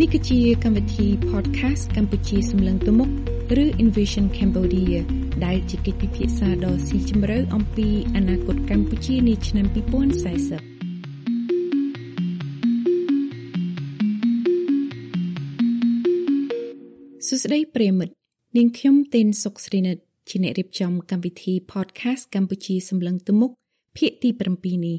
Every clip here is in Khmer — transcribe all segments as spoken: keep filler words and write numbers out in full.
គឺជាកម្មវិធី podcast កម្ពុជាសម្លឹងទៅមុខឬ Envision Cambodia ដែលជាកិច្ចពិភាក្សាដ៏ស៊ីជម្រៅអំពីអនាគតកម្ពុជានាឆ្នាំtwo thousand forty. សួស្តីប្រិយមិត្តនាងខ្ញុំទេនសុកស្រីនិតជាអ្នករៀបចំកម្មវិធី podcast កម្ពុជាសម្លឹងទៅមុខភាគទីsevenនេះ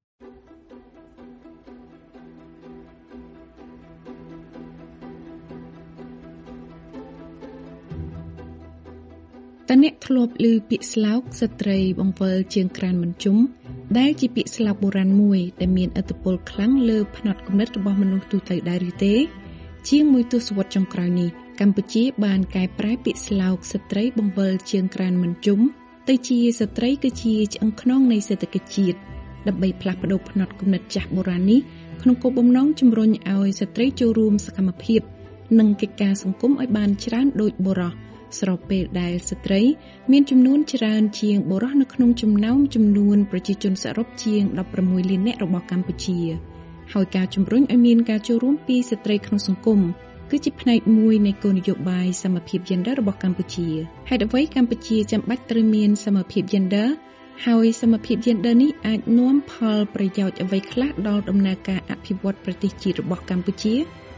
តអ្នកធ្លាប់ឮពាក្យស្លោកស្ត្រីបង្វិលជើងក្រានមិនជុំដែលជាពាក្យស្លោកបុរាណមួយដែលមានឥទ្ធិពលខ្លាំងលើផ្នត់គំនិតរបស់មនុស្សទូទៅដែរឬទេជាងមួយទសវត្សរ៍ចុងក្រោយនេះកម្ពុជាបានកែប្រែពាក្យស្លោកស្ត្រីបង្វិលជើងក្រានមិនជុំទៅជាស្ត្រីគឺជាឆ្អឹងខ្នងនៃសេដ្ឋកិច្ចជាតិដើម្បីផ្លាស់ប្ដូរផ្នត់គំនិតចាស់បុរាណនេះក្នុងគោលបំណងជំរុញឲ្យស្ត្រីចូលរួមសកម្មភាពនិងកិច្ចការសង្គមឲ្យបានច្រើនដូចបុរសស្របពេលដែលស្ត្រីមានចំនួនច្រើនជាងបុរសនៅក្នុងចំណោមចំនួនប្រជាជនសរុបជាងsixteenលាននាក់របស់កម្ពុជាហើយការជំរុញឲ្យមានការចូលរួមពីស្ត្រីក្នុងសង្គមគឺជាផ្នែកមួយនៃគោលនយោបាយសមភាព Gender របស់កម្ពុជាហេតុអ្វីកម្ពុជាចាំបាច់ត្រូវមានសមភាព Gender ហើយសមភាព Gender នេះអាចនាំផលប្រយោជន៍អ្វីខ្លះដល់ដំណើរការអភិវឌ្ឍប្រទេសជាតិរបស់កម្ពុជា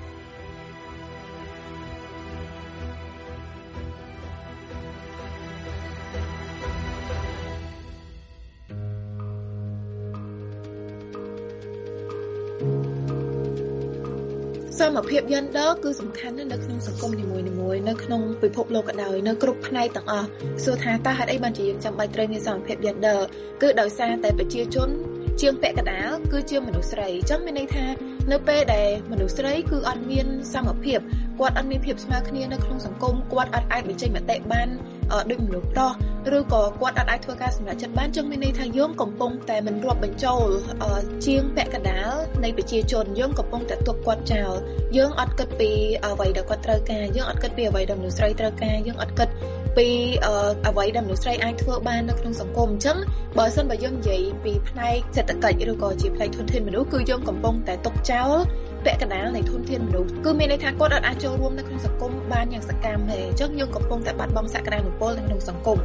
សមភាព gender គឺសំខាន់ណាស់នៅក្នុងសង្គមនីមួយៗនៅក្នុងពិភពលោកក៏ដោយនៅគ្រប់ផ្នែកទាំងអស់សួរថាតើហេតុអីបានជាយើងចាំបាច់ត្រូវមានសមភាព gender គឺដោយសារតែប្រជាជនជាងពាក់កណ្ដាលគឺជាមនុស្សស្រីអញ្ចឹងមានន័យថានៅពេលដែលមនុស្សស្រីគឺអត់មានសមភាពគាត់អត់មានភាពស្មើគ្នានៅក្នុងសង្គមគាត់អត់អាចបញ្ចេញមតិបានដូចមនុស្សប្រុសឬក៏គាត់អត់អាចធ្វើការសម្រេចចិត្តបានចឹងមានន័យថាយើងកំពុងតែមិនរាប់បញ្ចូលជាងពាក់កណ្ដាលនៃប្រជាជនយើងកំពុងតែទុកគាត់ចោលយើងអត់គិតពីអ្វីដែលគាត់ត្រូវការយើងអត់គិតពីអ្វីដែលមនុស្សស្រីត្រូវការយើងអត់គិតពីអ្វីដែលមនុស្សស្រីអាចធ្វើបាននៅក្នុងសង្គមអញ្ចឹងបើសិនបើយើងនិយាយពីផ្នែកសេដ្ឋកិច្ចឬក៏ជាផ្នែកធនធានមនុស្សគឺយើងកំពុងតែទុកចោលពាក់កណ្ដាលនៃធនធានមនុស្សគឺមានន័យថាគាត់អាចចូលរួមនៅក្នុងសង្គមបានយ៉ាងសកម្មទេអញ្ចឹងយើងកំពុងតែបាត់បង់សក្តានុពលនៅក្នុងសង្គម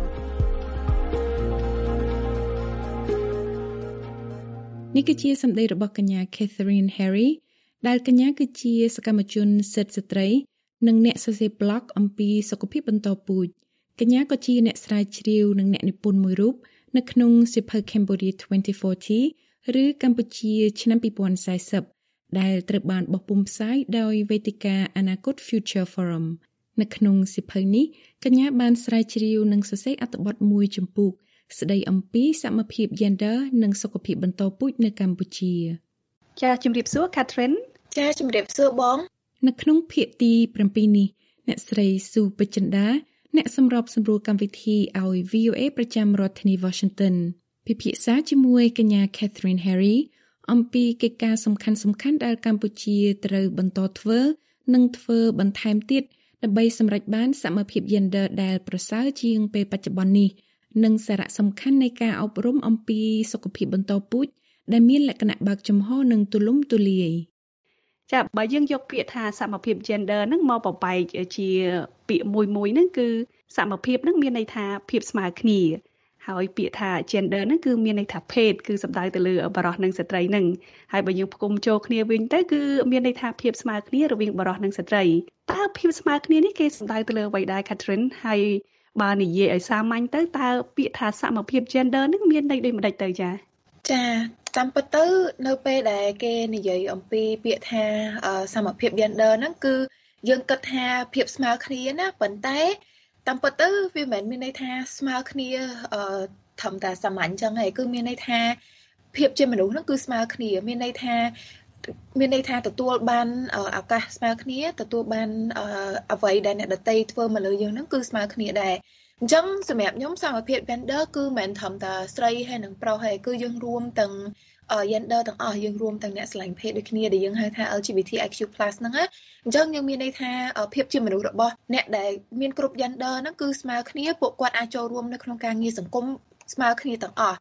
នេះគឺជាសម្ដីរបស់កញ្ញា Catherine Harry ដែលកញ្ញាគឺជាសកម្មជនសិទ្ធិស្ត្រីនិងអ្នកសរសេរ blog អំពីសុខភាពបន្តពូជកញ្ញាក៏ជាអ្នកស្រាវជ្រាវនិងអ្នកនិពន្ធមួយរូបនៅក្នុងសៀវភៅ Cambodia twenty forty ឬកម្ពុជាឆ្នាំtwo thousand fortyដែលត្រូវបានបោះពុម្ពផ្សាយដោយវេទិកាអនាគត Future Forum នៅក្នុងសៀវភៅនេះកញ្ញាបានស្រាវជ្រាវនិងសរសេរអត្ថបទមួយជំពូកស្ដីអំពីសមភាព Gender និងសុខភាពបន្តពូជនៅកម្ពុជាចាជំរាបសួរ Catherine ចាជំរាបសួរបងនៅក្នុងភាគទីsevenនេះអ្នកស្រីស៊ូពេជ្រចិន្តាអ្នកសម្របសម្រួលកម្មវិធីឲ្យ V O A ប្រចាំរដ្ឋធានី Washington ពិភាក្សាជាមួយកញ្ញា Catherine Harry អំពីកិច្ចការសំខាន់ៗដែលកម្ពុជាត្រូវបន្តធ្វើនិងធ្វើបន្ថែមទៀតដើម្បីសម្រេចបានសមភាព Gender ដែលប្រសើរជាងពេលបច្ចុប្បន្ននេះនិងសារៈសំខាន់នៃការអប់រំអំពីសុខភាពបន្តពូជដែលមានលក្ខណៈបើកចំហនិងទូលំទូលាយចាបើយើងយកពាក្យថាសមភាព gender ហ្នឹងមកបបែកជាពាក្យមួយមួយហ្នឹងគឺសមភាពហ្នឹងមានន័យថាភាពស្មើគ្នាហើយពាក្យថា gender ហ្នឹងគឺមានន័យថាភេទគឺសំដៅទៅលើបុរសនិងស្ត្រីហ្នឹងហើយបើយើងផ្គុំចូលគ្នាវិញទៅគឺមានន័យថាភាពស្មើគ្នារវាងបុរសនិងស្ត្រីតើភាពស្មើគ្នានេះគេសំដៅទៅលើអ្វីដែរ Catherine ហើយបើនិយាយឲ្យសាមញ្ញទៅតើពាក្យថាសមភាព gender ហ្នឹងមានន័យដូចម្ដេចទៅចាចាតាមពិតទៅនៅពេលដែលគេនិយាយអំពីពាក្យថាសមភាព gender ហ្នឹងគឺយើងគិតថាភាពស្មើគ្នាណាប៉ុន្តែតាមពិតទៅវាមិនមែនមានន័យថាស្មើគ្នាធម្មតាសាមញ្ញចឹងឯងគឺមានន័យថាភាពជាមនុស្សហ្នឹងគឺស្មើគ្នាមានន័យថាមានន័យថាទទួលបានឱកាសស្មើគ្នាទទួលបានអ្វីដែលអ្នកដទៃធ្វើមកលើយើងហ្នឹងគឺស្មើគ្នាដែរអញ្ចឹងសម្រាប់ខ្ញុំសមភាព gender គឺមិនធម្មតាស្រីហើយនិងប្រុសហើយគឺយើងរួមទាំង gender ទាំងអស់យើងរួមទាំងអ្នកស្រឡាញ់ភេទដូចគ្នាដែលយើងហៅថា L G B T I Q plus ហ្នឹងណាអញ្ចឹងយើងមានន័យថាភាពជាមនុស្សរបស់អ្នកដែលមានគ្រប់ gender ហ្នឹងគឺស្មើគ្នាពួកគាត់អាចចូលរួមនៅក្នុងការងារសង្គមស្មើគ្នាទាំងអស់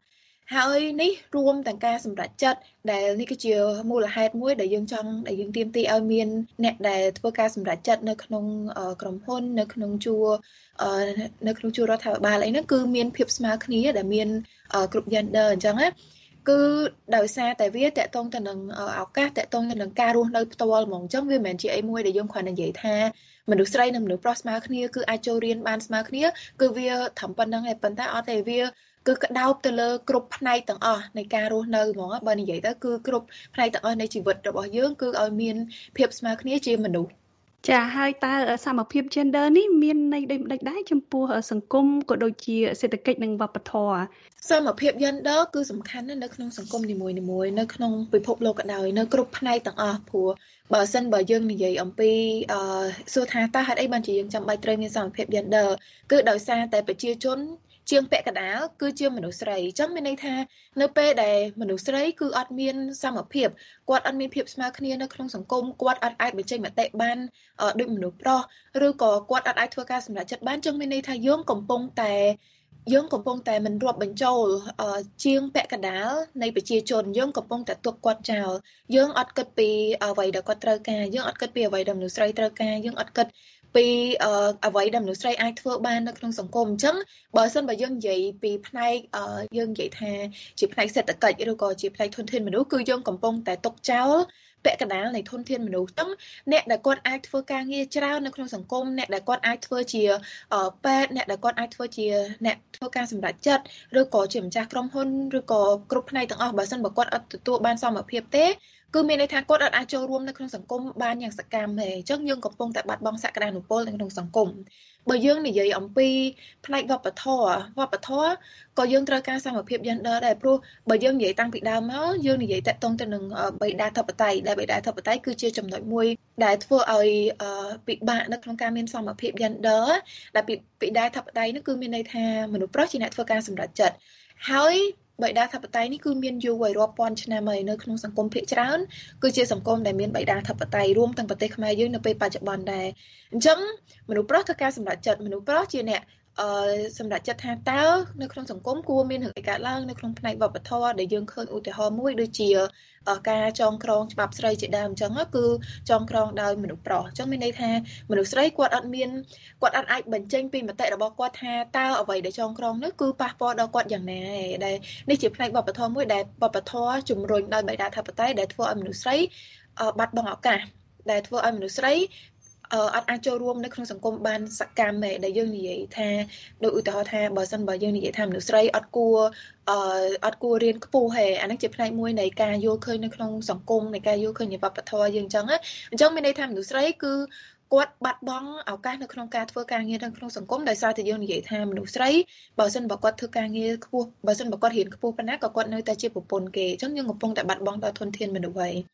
ហើយនេះរួមទាំងការសម្រេចចិត្តដែលនេះគឺជាមូលហេតុមួយដែលយើងចង់ដែលយើងទាមទារឲ្យមានអ្នកដែលធ្វើការសម្រេចចិត្តនៅក្នុងក្រុមហ៊ុននៅក្នុងជួរនៅក្នុងជួររដ្ឋាភិបាលអីហ្នឹងគឺមានភាពស្មើគ្នាដែលមានគ្រប់ gender អញ្ចឹងណាគឺដោយសារតែវាតកតងទៅនឹងឱកាសតកតងទៅនឹងការរស់នៅផ្ទាល់ហ្មងអញ្ចឹងវាមិនមែនជាអីមួយដែលយើងគ្រាន់តែនិយាយថាមនុស្សស្រីនិងមនុស្សប្រុសស្មើគ្នាគឺអាចចូលរៀនបានស្មើគ្នាគឺវាត្រឹមប៉ុណ្្នឹងឯងប៉ុន្តែអត់ទេវាគឺក្តោបទៅលើគ្រប់ផ្នែកទាំងអស់នៃការរស់នៅហ្មងបើនិយាយទៅគឺគ្រប់ផ្នែកទាំងអស់នៃជីវិតរបស់យើងគឺឲ្យមានភាពស្មើគ្នាជាមនុស្សចាហើយតើសមភាព gender នេះមានន័យដូចម្តេចដែរចំពោះសង្គមក៏ដូចជាសេដ្ឋកិច្ចនិងវប្បធម៌សមភាព gender គឺសំខាន់ណាស់នៅក្នុងសង្គមនីមួយៗនៅក្នុងពិភពលោកក៏ដោយនៅគ្រប់ផ្នែកទាំងអស់ព្រោះបើសិនបើយើងនិយាយអំពីអឺសួរថាតើហេតុអីបានជាយើងចាំបាច់ត្រូវមានសមភាព gender គឺដោយសារតែប្រជាជនជាងពាក់កណ្ដាលគឺជាមនុស្សស្រីអញ្ចឹងមានន័យថានៅពេលដែលមនុស្សស្រីគឺអត់មានសមភាពគាត់អត់មានភាពស្មើគ្នានៅក្នុងសង្គមគាត់អត់អាចបញ្ចេញមតិបានដូចមនុស្សប្រុសឬក៏គាត់អត់អាចធ្វើការសម្រេចចិត្តបានអញ្ចឹងមានន័យថាយើងកំពុងតែយើងកំពុងតែមិនរាប់បញ្ចូលជាងពាក់កណ្ដាលនៃប្រជាជនយើងកំពុងតែទុកគាត់ចោលយើងអត់គិតពីអ្វីដែលគាត់ត្រូវការយើងអត់គិតពីអ្វីដែលមនុស្សស្រីត្រូវការយើងអត់គិតពីអ្វីដែលមនុស្សស្រីអាចធ្វើបាននៅក្នុងសង្គមអញ្ចឹងបើសិនបើយើងនិយាយពីផ្នែកយើងនិយាយថាជាផ្នែកសេដ្ឋកិច្ចឬក៏ជាផ្នែកធនធានមនុស្សគឺយើងកំពុងតែទុកចោលពាក់កណ្ដាលនៃធនធានមនុស្សទាំងអ្នកដែលគាត់អាចធ្វើការងារច្រើននៅក្នុងសង្គមអ្នកដែលគាត់អាចធ្វើជាពេទ្យអ្នកដែលគាត់អាចធ្វើជាអ្នកធ្វើការសម្រេចចិត្តឬក៏ជាម្ចាស់ក្រុមហ៊ុនឬក៏គ្រប់ផ្នែកទាំងអស់បើសិនបើគាត់អត់ទទួលបានសមភាពទេគឺមានន័យថាគាត់អត់អាចចូលរួមនៅក្នុងសង្គមបានយ៉ាងសកម្មទេអញ្ចឹងយើងកំពុងតែបាត់បង់សក្តានុពលនៅក្នុងសង្គមបើយើងនិយាយអំពីផ្នែកវប្បធម៌វប្បធម៌ក៏យើងត្រូវការសមភាព gender ដែរព្រោះបើយើងនិយាយតាំងពីដើមមកយើងនិយាយតាក់ទងទៅនឹងបិតាធិបតេយ្យដែលបិតាធិបតេយ្យគឺជាចំណុចមួយដែលធ្វើឲ្យពិបាកនៅក្នុងការមានសមភាព gender ដែលបិតាធិបតេយ្យនោះគឺមានន័យថាមនុស្សប្រុសជាអ្នកធ្វើការសម្រេចចិត្តហើយបិតាធិបតេយ្យនេះគឺមានយូរហើយរាប់ពាន់ឆ្នាំហើយនៅក្នុងសង្គមភាគច្រើនគឺជាសង្គមដែលមានបិតាធិបតេយ្យរួមទាំងប្រទេសខ្មែរយើងនៅពេលបច្ចុប្បន្នដែរអញ្ចឹងមនុស្សប្រុសធ្វើការសម្រេចចិត្តមនុស្សប្រុសជាអ្នកអឺសម្រាប់ចិត្តថាតើនៅក្នុងសង្គមគួរមានរឿងអីកើតឡើងនៅក្នុងផ្នែកវប្បធម៌ដែលយើងឃើញឧទាហរណ៍មួយដូចជាការចងក្រងច្បាប់ស្រីជាដើមអញ្ចឹងគឺចងក្រងដោយមនុស្សប្រុសអញ្ចឹងមានន័យថាមនុស្សស្រីគាត់អត់មានគាត់អត់អាចបញ្ចេញពីមតិរបស់គាត់ថាតើអ្វីដែលចងក្រងនោះគឺប៉ះពាល់ដល់គាត់យ៉ាងណាដែលនេះជាផ្នែកវប្បធម៌មួយដែលវប្បធម៌ជំរុញដោយបិតាធិបតេយ្យដែលធ្វើឲ្យមនុស្សស្រីបាត់បង់ឱកាសដែលធ្វើឲ្យមនុស្សស្រីអត់អាចចូលរួមនៅក្នុងសង្គមបានសកម្មទេដែលយើងនិយាយថាដូចឧទាហរណ៍ថាបើសិនបើយើងនិយាយថាមនុស្សស្រីអត់គួរអអត់គួររៀនខ្ពស់ទេអានេះជាផ្នែកមួយនៃការយល់ឃើញនៅក្នុងសង្គមនៃការយល់ឃើញនៃវប្បធម៌យើងអញ្ចឹងអញ្ចឹងមានន័យថាមនុស្សស្រីគឺគាត់បាត់បង់ឱកាសនៅក្នុងការធ្វើការងារនៅក្នុងសង្គមដោយសារតែយើងនិយាយថាមនុស្សស្រីបើសិនបើគាត់ធ្វើការងារខ្ពស់បើសិនបើគាត់រៀនខ្ពស់ប៉ុណ្ណាក៏គាត់នៅតែជាប្រពន្ធគេអញ្ចឹងយើងកំពុងតែបាត់បង់ដល់ធនធានមនុស្សហើយ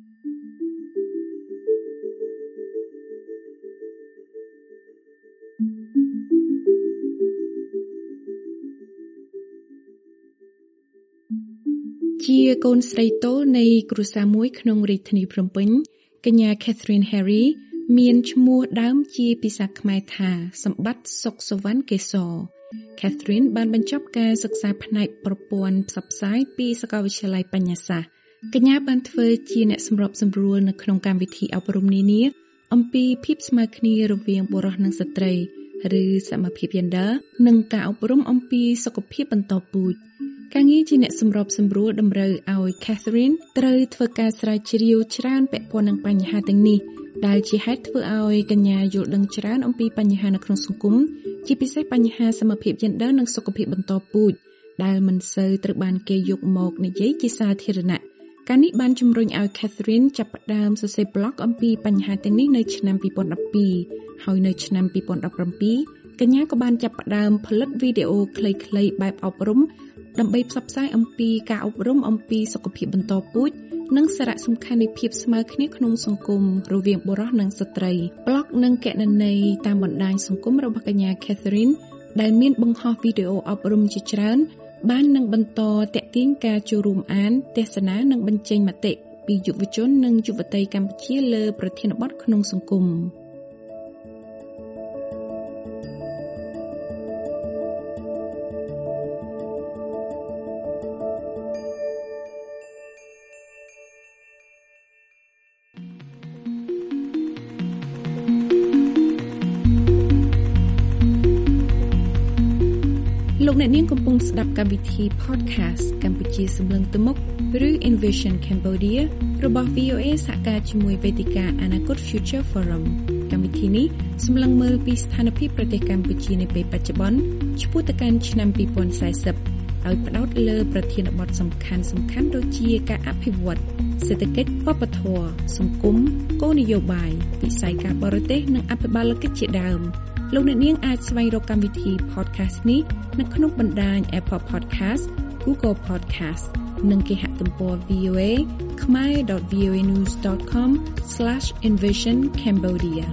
ជាកូនស្រីតូចនៃគ្រួសារមួយក្នុងរាជធានីភ្នំពេញកញ្ញា Catherine Harry មានឈ្មោះដើមជាភាសាខ្មែរថាសម្បត្តិសុខសុវណ្ណកេសរ Catherine បានបញ្ចប់ការសិក្សាផ្នែកប្រព័ន្ធផ្សព្វផ្សាយពីសាកលវិទ្យាល័យបញ្ញាសាស្ត្រកញ្ញាបានធ្វើជាអ្នកសម្របសម្រួលនៅក្នុងកម្មវិធីអប់រំនានាអំពីភាពស្មើគ្នារវាងបុរសនិងស្ត្រីឬសមភាព gender និងការអប់រំអំពីសុខភាពបន្តពូជការងារជាអ្នកសម្របសម្រួលតម្រូវឲ្យ Catherine ត្រូវធ្វើការស្រាវជ្រាវច្រើនពាក់ព័ន្ធនឹងបញ្ហាទាំងនេះដែលជាហេតុធ្វើឲ្យកញ្ញាយល់ដឹងច្រើនអំពីបញ្ហានៅក្នុងសង្គមជាពិសេសបញ្ហាសមភាព gender និងសុខភាពបន្តពូជដែលមិនសូវត្រូវបានគេយកមកនិយាយជាសាធារណៈការនេះបានជំរុញឲ្យ Catherine ចាប់ផ្ដើមសរសេរ blog អំពីបញ្ហាទាំងនេះនៅឆ្នាំពីរពាន់ដប់ពីរហើយនៅឆ្នាំពីរពាន់ដប់ប្រាំពីរកញ្ញាក៏បានចាប់ផ្ដើមផលិតវីដេអូខ្លីៗបែបអប់រំដើម្បីផ្សព្វផ្សាយអំពីការអប់រំអំពីសុខភាពបន្តពូជនិងសារៈសំខាន់នៃភាពស្មើគ្នាក្នុងសង្គមរវាងបុរសនិងស្ត្រី blog និងគណនីតាមបណ្ដាញសង្គមរបស់កញ្ញា Catherine ដែលមានបង្ហោះវីដេអូអប់រំជាច្រើនបាននឹងបន្តទាក់ទាញការចូលរួមអានទស្សនានិងបញ្ចេញមតិពីយុវជននិងយុវតីកម្ពុជាលើប្រធានបទក្នុងសង្គមអ្នកនាងកំពុងស្ដាប់កម្មវិធី podcast កម្ពុជាសម្លឹងទៅមុខឬ Envision Cambodia របស់ V O A សហការជាមួយវេទិកាអនាគត Future Forum កម្មវិធីនេះសម្លឹងមើលពីស្ថានភាពប្រទេសកម្ពុជានាពេលបច្ចុប្បន្នឆ្ពោះទៅកាន់ឆ្នាំពីរពាន់สี่สิบឲ្យផ្ដោតលើប្រធានបទសំខាន់សំខាន់ដូចជាការអភិវឌ្ឍសេដ្ឋកិច្ចវប្បធម៌សង្គមគោលនយោបាយវិស័យការបរទេសនិងអភិបាលកិច្ចជាដើមលោកអ្នកនាងអាចស្វែងរកកម្មវិធី podcast នេះនៅក្នុងបណ្ដាញ Apple Podcast, Google Podcast និងគេហទំព័រ v o a khmer dot v o a news dot com slash envision cambodia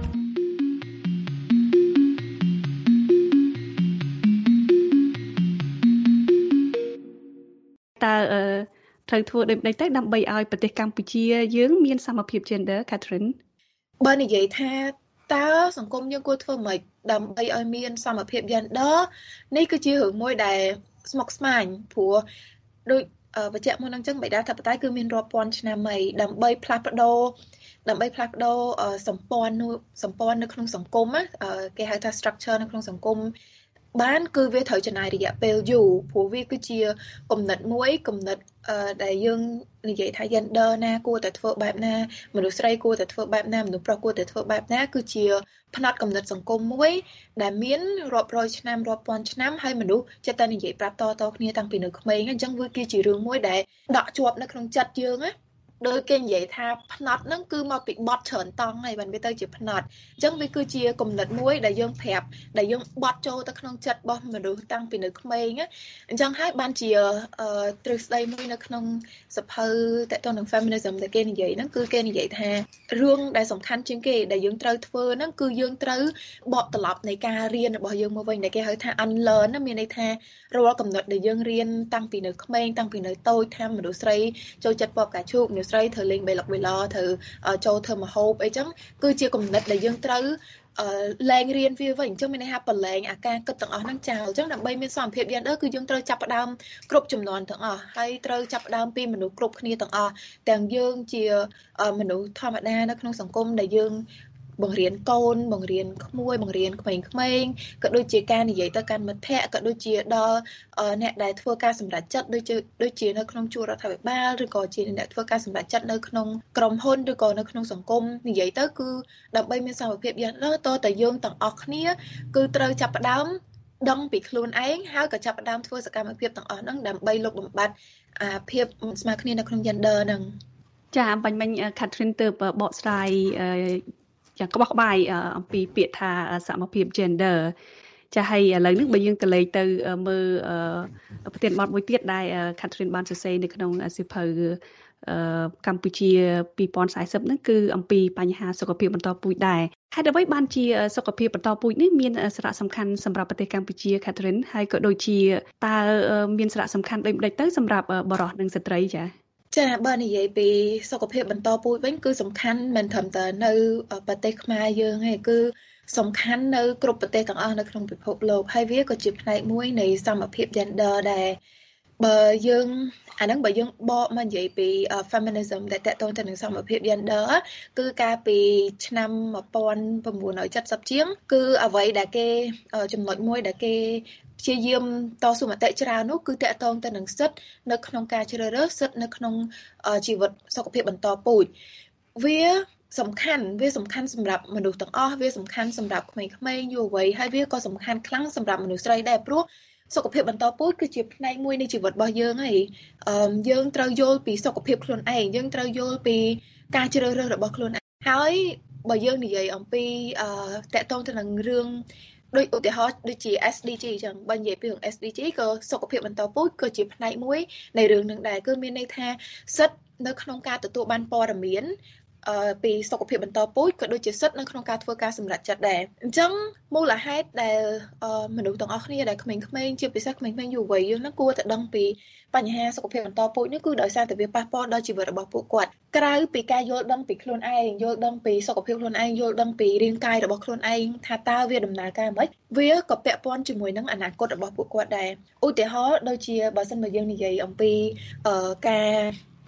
តើត្រូវធ្វើដូចម្តេចទៅដើម្បីឲ្យប្រទេសកម្ពុជាយើងមានសមភាព gender Catherine បើនិយាយថាតើសង្គមយើងគួរធ្វើម៉េចដើម្បីឲ្យមានសមភាព gender នេះគឺជារឿងមួយដែលស្មុគស្មាញព្រោះដូចបញ្ជាក់មុនហ្នឹងចឹងបិតាធិបតេយ្យគឺមានរាប់ពាន់ឆ្នាំហើយដើម្បីផ្លាស់ប្ដូរដើម្បីផ្លាស់ប្ដូរសម្ព័ន្ធសម្ព័ន្ធនៅក្នុងសង្គមគេហៅថា structure នៅក្នុងសង្គមបានគឺវាត្រូវចំណាយរយៈពេលយូរព្រោះវាគឺជាគំនិតមួយគំនិតដែលយើងនិយាយថា gender ណាគួរតែធ្វើបែបណាមនុស្សស្រីគួរតែធ្វើបែបណាមនុស្សប្រុសគួរតែធ្វើបែបណាគឺជាផ្នត់គំនិតសង្គមមួយដែលមានរាប់រយឆ្នាំរាប់ពាន់ឆ្នាំហើយមនុស្សចិត្តតែនិយាយប្រាប់តៗគ្នាតាំងពីនៅក្មេងអញ្ចឹងវាគឺជារឿងមួយដែលដក់ជាប់នៅក្នុងចិត្តយើងណាដោយគេនិយាយថាផ្នត់ហ្នឹងគឺមកពីបត់ច្រើនតង់ហើយបានវាទៅជាផ្នត់អញ្ចឹងវាគឺជាគំនិតមួយដែលយើងប្រាប់ដែលយើងបត់ចូលទៅក្នុងចិត្តរបស់មនុស្សតាំងពីនៅក្មេងអញ្ចឹងហើយបានជាទ្រឹស្ដីមួយនៅក្នុងសភៅតទៅនឹង feminism ដែលគេនិយាយហ្នឹងគឺគេនិយាយថារឿងដែលសំខាន់ជាងគេដែលយើងត្រូវធ្វើហ្នឹងគឺយើងត្រូវបកត្រឡប់នៃការរៀនរបស់យើងមកវិញដែលគេហៅថា unlearn ណាមានន័យថារាល់កំណត់ដែលយើងរៀនតាំងពីនៅក្មេងតាំងពីនៅតូចថាមនុស្សស្រីចូលចិត្តពណ៌ផ្កាឈូកមនុស្សស្រីត្រូវលេងបេឡុកបេឡត្រូវចូលធ្វើម្ហូបអីចឹងគឺជាគំនិតដែលយើងត្រូវលែងរៀនវាវិញអញ្ចឹងមានន័យថាបលែងអាការគិតទាំងអស់ហ្នឹងចោលអញ្ចឹងដើម្បីមានសមភាព gender គឺយើងត្រូវចាប់ផ្ដើមគ្រប់ចំនួនទាំងអស់ហើយត្រូវចាប់ផ្ដើមពីមនុស្សគ្រប់គ្នាទាំងអស់ទាំងយើងជាមនុស្សធម្មតានៅក្នុងសង្គមដែលយើងបង្រៀនកូនបង្រៀនក្មួយបង្រៀនក្មេងៗក៏ដូចជាការនិយាយទៅកាន់មិត្តភ័ក្តិក៏ដូចជាដល់អ្នកដែលធ្វើការសម្រេចចិត្តដូចជាដូចជានៅក្នុងជួររដ្ឋាភិបាលឬក៏ជាអ្នកធ្វើការសម្រេចចិត្តនៅក្នុងក្រុមហ៊ុនឬក៏នៅក្នុងសង្គមនិយាយទៅគឺដើម្បីមានសមភាព gender តើតើយើងទាំងអស់គ្នាគឺត្រូវចាប់ផ្ដើមដឹងពីខ្លួនឯងហើយក៏ចាប់ផ្ដើមធ្វើសកម្មភាពទាំងអស់ហ្នឹងដើម្បីលុបបំបាត់អាភាពស្មើគ្នានៅក្នុង gender ហ្នឹងចាបាញ់មិញ Catherine ទើបបកស្រាយយ៉ាងក្បោះក្បាយអំពីពាក្យថាសមភាព gender ចាហើយឥឡូវនេះបើយើងក៏លេខទៅមើលប្រធានបទមួយទៀតដែល Catherine បានសរសេរនៅក្នុងសៀវភៅកម្ពុជាពីរពាន់สี่สิบហ្នឹងគឺអំពីបញ្ហាសុខភាពបន្តពូជដែរហេតុអ្វីបានជាសុខភាពបន្តពូជនេះមានសារៈសំខាន់សម្រាប់ប្រទេសកម្ពុជា Catherine ហើយក៏ដូចជាតើមានសារៈសំខាន់ដូចម្តេចទៅសម្រាប់បុរសនិងស្ត្រីចាចាបើនិយាយពីសុខភាពបន្តពូជវិញគឺសំខាន់មិនត្រឹមតែនៅប្រទេសខ្មែរយើងទេគឺសំខាន់នៅគ្រប់ប្រទេសទាំងអស់នៅក្នុងពិភពលោកហើយវាក៏ជាផ្នែកមួយនៃសមភាព gender ដែរបើយើងអាហ្នឹងបើយើងបកមកនិយាយពី feminism ដែលតកតងទៅនឹងសមភាព gender គឺកាលពីឆ្នាំnineteen seventyជាងគឺអ្វីដែលគេចំណុចមួយដែលគេព្យាយាមតស៊ូមតិច្រើននោះគឺតកតងទៅនឹងសិទ្ធិនៅក្នុងការជ្រើសរើសសិទ្ធិនៅក្នុងជីវិតសុខភាពបន្តពូជវាសំខាន់វាសំខាន់សម្រាប់មនុស្សទាំងអស់វាសំខាន់សម្រាប់ក្មេងៗយុវវ័យហើយវាក៏សំខាន់ខ្លាំងសម្រាប់មនុស្សស្រីដែរព្រោះសុខភាពបន្តពូជគឺជាផ្នែកមួយនៃជីវិតរបស់យើងហើយយើងត្រូវយល់ពីសុខភាពខ្លួនឯងយើងត្រូវយល់ពីការជ្រើសរើសរបស់ខ្លួនឯងហើយបើយើងនិយាយអំពីតកតងទៅនឹងរឿងដូចឧទាហរណ៍ដូចជា S D G អញ្ចឹងបើនិយាយពីរឿង S D G ក៏សុខភាពបន្តពូជក៏ជាផ្នែកមួយនៃរឿងនឹងដែរគឺមានន័យថាសិទ្ធិនៅក្នុងការទទួលបានព័ត៌មានពីសុខភាពបន្តពូជក៏ដូចជាសិទ្ធិនៅក្នុងការធ្វើការសម្រេចចិត្តដែរអញ្ចឹងមូលហេតុដែលមនុស្សទាំងអស់គ្នាដែលក្មេងៗជាពិសេសក្មេងៗយុវវ័យយើងនឹងគួរតែដឹងពីបញ្ហាសុខភាពបន្តពូជនេះគឺដោយសារតែវាប៉ះពាល់ដល់ជីវិតរបស់ពួកគាត់ក្រៅពីការយល់ដឹងពីខ្លួនឯងយល់ដឹងពីសុខភាពខ្លួនឯងយល់ដឹងពីរាងកាយរបស់ខ្លួនឯងថាតើវាដំណើរការម៉េចវាក៏ពាក់ព័ន្ធជាមួយនឹងអនាគតរបស់ពួកគាត់ដែរឧទាហរណ៍ដូចជាបើសិនបើយើងនិយាយអំពីការ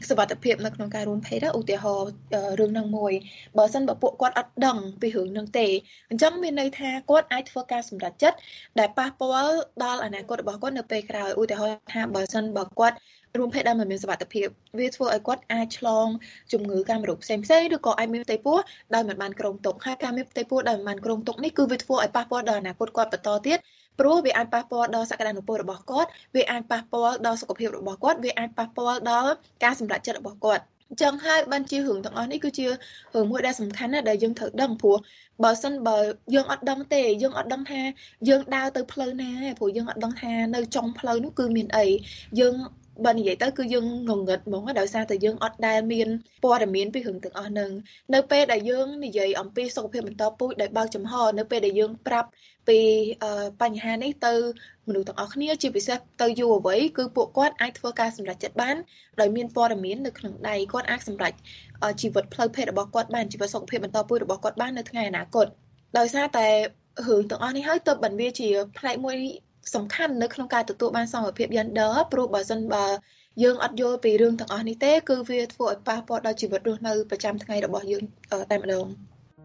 សុវត្ថិភាពនៅក្នុងការរួមភេទឧទាហរណ៍រឿងនឹងមួយបើសិនបើពួកគាត់អត់ដឹងពីរឿងនឹងទេអញ្ចឹងមានន័យថាគាត់អាចធ្វើការសម្រេចចិត្តដែលប៉ះពាល់ដល់អនាគតរបស់គាត់នៅពេលក្រោយឧទាហរណ៍ថាបើសិនបើគាត់រួមភេទដែលមិនមានសុវត្ថិភាពវាធ្វើឲ្យគាត់អាចឆ្លងជំងឺកាមរោគផ្សេងៗឬក៏អាចមានផ្ទៃពោះដោយមិនបានគ្រោងទុកហើយការមានផ្ទៃពោះដោយមិនបានគ្រោងទុកនេះគឺវាធ្វើឲ្យប៉ះពាល់ដល់អនាគតគាត់បន្តទៀតព្រោះវាអាចប៉ះពាល់ដល់សក្តានុពលរបស់គាត់វាអាចប៉ះពាល់ដល់សុខភាពរបស់គាត់វាអាចប៉ះពាល់ដល់ការសម្រេចចិត្តរបស់គាត់អញ្ចឹងហើយបានជារឿងទាំងអស់នេះគឺជារឿងមួយដែលសំខាន់ណាស់ដែលយើងត្រូវដឹងព្រោះបើសិនបើយើងអត់ដឹងទេយើងអត់ដឹងថាយើងដើរទៅផ្លូវណាព្រោះយើងអត់ដឹងថានៅចុងផ្លូវនោះគឺមានអីយើងបើនិយាយទៅគឺយើងងងឹតហ្មងដោយសារតែយើងអត់ដែលមានព័ត៌មានពីរឿងទាំងអស់ហ្នឹងនៅពេលដែលយើងនិយាយអំពីសុខភាពបន្តពូជដោយបើកចំហនៅពេលដែលយើងប្រាប់ពីបញ្ហានេះទៅមនុស្សទាំងអស់គ្នាជាពិសេសទៅយុវវ័យគឺពួកគាត់អាចធ្វើការសម្រេចចិត្តបានដោយមានព័ត៌មាននៅក្នុងដៃគាត់អាចសម្រេចជីវិតផ្លូវភេទរបស់គាត់បានជីវិតសុខភាពបន្តពូជរបស់គាត់បាននៅថ្ងៃអនាគតដោយសារតែរឿងទាំងអស់នេះហើយទើបបានវាជាផ្នែកមួយសំខាន់នៅក្នុងការទទួលបានសមភាព gender ព្រោះបើសិនបើយើងអត់យល់ពីរឿងទាំងអស់នេះទេគឺវាធ្វើឲ្យប៉ះពាល់ដល់ជីវិតរស់នៅប្រចាំថ្ងៃរបស់យើងតែម្ដង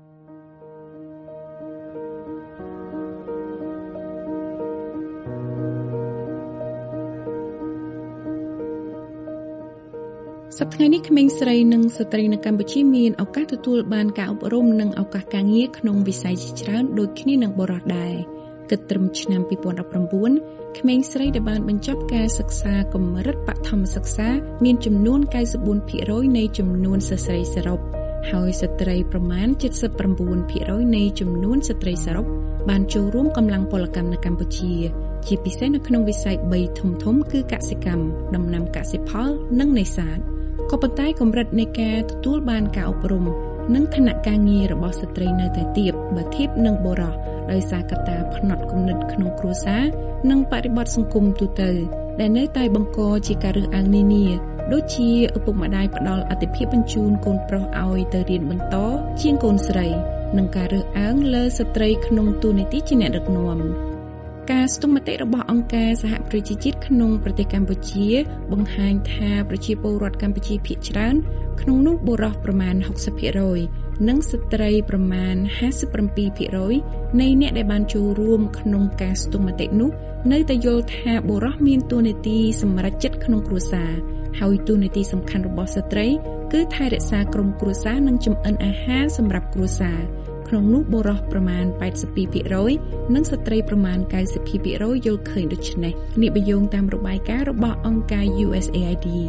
សប្តាហ៍នេះក្មេងស្រីនិងស្ត្រីនៅកម្ពុជាមានឱកាសទទួលបានការអប់រំនិងឱកាសការងារក្នុងវិស័យជាច្រើនដូចគ្នានឹងបុរសដែរគិតត្រឹមឆ្នាំពីរពាន់ដប់ប្រាំបួនក្មេងស្រីដែលបានបញ្ចប់ការសិក្សាកម្រិតបឋមសិក្សាមានចំនួនកៅសិបបួនភាគរយនៃចំនួនសិស្សស្រីសរុបហើយស្ត្រីប្រមាណ ចិតសិបប្រាំបួនភាគរយនៃចំនួនស្ត្រីសរុបបានចូលរួមកម្លាំងពលកម្មនៅកម្ពុជាជាពិសេសនៅក្នុងវិស័យបីធំៗគឺកសិកម្មដំណាំកសិផលនិងនេសាទក៏ប៉ុន្តែកម្រិតនៃការទទួលបានការអប់រំនិងឋានៈការងាររបស់ស្ត្រីនៅតែទាបបើធៀបនឹងបុរសដោយសារកត្តាផ្នត់គំនិតក្នុងគ្រួសារនិងបរិបទសង្គមទូទៅដែលនៅតែបង្កជាការរើសអើងនានាដូចជាឪពុកម្ដាយផ្ដល់អាទិភាពបញ្ជូនកូនប្រុសឲ្យទៅរៀនបន្តជាងកូនស្រីនិងការរើសអើងលើស្ត្រីក្នុងតួនាទីជាអ្នកដឹកនាំការស្ទង់មតិរបស់អង្គការសហប្រជាជាតិក្នុងប្រទេសកម្ពុជាបង្ហាញថាប្រជាពលរដ្ឋកម្ពុជាភាគច្រើនក្នុងនោះបុរសប្រមាណ ហុកសិបភាគរយ និងស្ត្រីប្រមាណ ហាសិបប្រាំពីរភាគរយ នៃអ្នកដែលបានចូលរួមក្នុងការស្ទង់មតិនោះនៅតែយល់ថាបុរសមានតួនាទីសម្រេចចិត្តក្នុងគ្រួសារហើយតួនាទីសំខាន់របស់ស្ត្រីគឺថែរក្សាក្រុមគ្រួសារនិងចម្អិនអាហារសម្រាប់គ្រួសារក្នុងនោះបុរសប្រមាណ ប៉ែតសិបពីរភាគរយ និងស្ត្រីប្រមាណ កៅសិបភាគរយ យល់ឃើញដូចនេះនេះបញ្យោងតាមរបាយការណ៍របស់អង្គការ យូ អេស អេ អាយ ឌី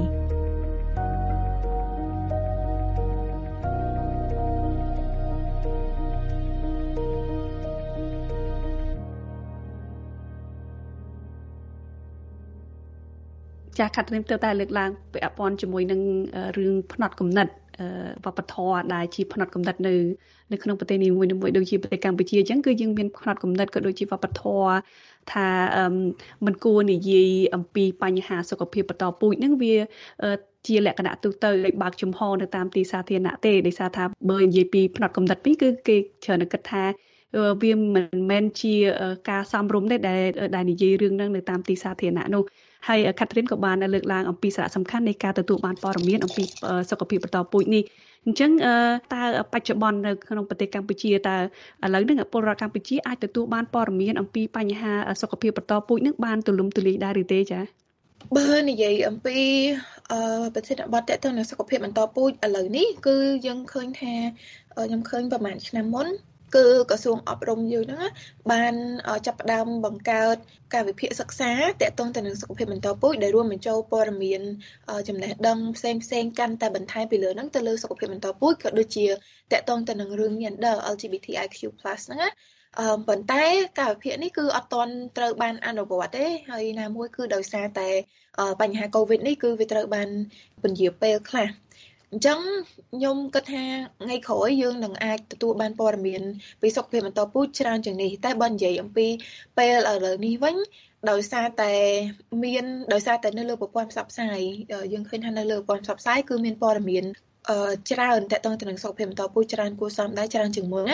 ចាស់ខាត់ត្រៀមទៅតែលើកឡើងពាក់ព័ន្ធជាមួយនឹងរឿងផ្នត់គំនិតវប្បធម៌ដែលជាផ្នត់គំនិតនៅនៅក្នុងប្រទេសនីមួយៗដូចជាប្រទេសកម្ពុជាអញ្ចឹងគឺយើងមានផ្នត់គំនិតក៏ដូចជាវប្បធម៌ថាមិនគួរនិយាយអំពីបញ្ហាសុខភាពបន្តពូជនឹងវាជាលក្ខណៈទូទៅដោយបើកចំហនៅតាមទីសាធារណៈទេដោយសារថាបើនិយាយពីផ្នត់គំនិតនេះគឺគេច្រើនគិតថាវាមិនមែនជាការសំរុំទេដែលដែលនិយាយរឿងហ្នឹងនៅតាមទីសាធារណៈនោះហើយខាត់ត្រៀនក៏បានលើកឡើងអំពីសារៈសំខាន់នៃការទទួលបានព័ត៌មានអំពីសុខភាពបន្តពូជនេះអញ្ចឹងតើបច្ចុប្បន្ននៅក្នុងប្រទេសកម្ពុជាតើឥឡូវនេះពលរដ្ឋកម្ពុជាអាចទទួលបានព័ត៌មានអំពីបញ្ហាសុខភាពបន្តពូជនេះបានទូលំទូលាយដែរឬទេចា៎បើនិយាយអំពីប្រធានបទតេតទៅនឹងសុខភាពបន្តពូជឥឡូវនេះគឺយើងឃើញថាខ្ញុំឃើញប្រហែលឆ្នាំមុនគឺក្រសួងអប់រំយើងហ្នឹងបានចាប់ផ្ដើមបង្កើតការវិភាគសិក្សាទាក់ទងទៅនឹងសុខភាពបន្តពូជដែលរួមបញ្ចូលព័ត៌មានចំណេះដឹងផ្សេងផ្សេងកាន់តែបន្ថែមពីលើហ្នឹងទៅលើសុខភាពបន្តពូជក៏ដូចជាទាក់ទងទៅនឹងរឿង gender แอล ជី บี ที ไอ คิว plus ហ្នឹងណាអឺប៉ុន្តែការវិភាគនេះគឺអត់ទាន់ត្រូវបានអនុវត្តទេហើយណាមួយគឺដោយសារតែបញ្ហា COVID នេះគឺវាត្រូវបានពន្យាពេលខ្លះអញ្ចឹងខ្ញុំគិតថាថ្ងៃក្រោយយើងនឹងអាចទទួលបានព័ត៌មានពីសុខភាពបន្តពូជច្រើនជាងនេះតែបើនិយាយអំពីពេលឥឡូវនេះវិញដោយសារតែមានដោយសារតែនៅលើប្រព័ន្ធផ្សព្វផ្សាយយើងឃើញថានៅលើប្រព័ន្ធផ្សព្វផ្សាយគឺមានព័ត៌មានច្រើនទាក់ទងទៅនឹងសុខភាពបន្តពូជច្រើនគួរសមដែរច្រើនជាងមុនណា